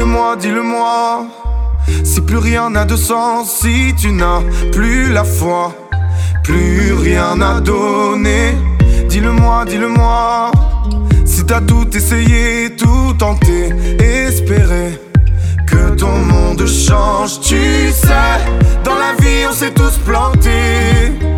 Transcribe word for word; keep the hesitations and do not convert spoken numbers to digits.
Dis-le-moi, dis-le-moi. Si plus rien n'a de sens, si tu n'as plus la foi, plus rien à donner. Dis-le-moi, dis-le-moi. Si t'as tout essayé, tout tenté, espéré que ton monde change. Tu sais, dans la vie on s'est tous plantés.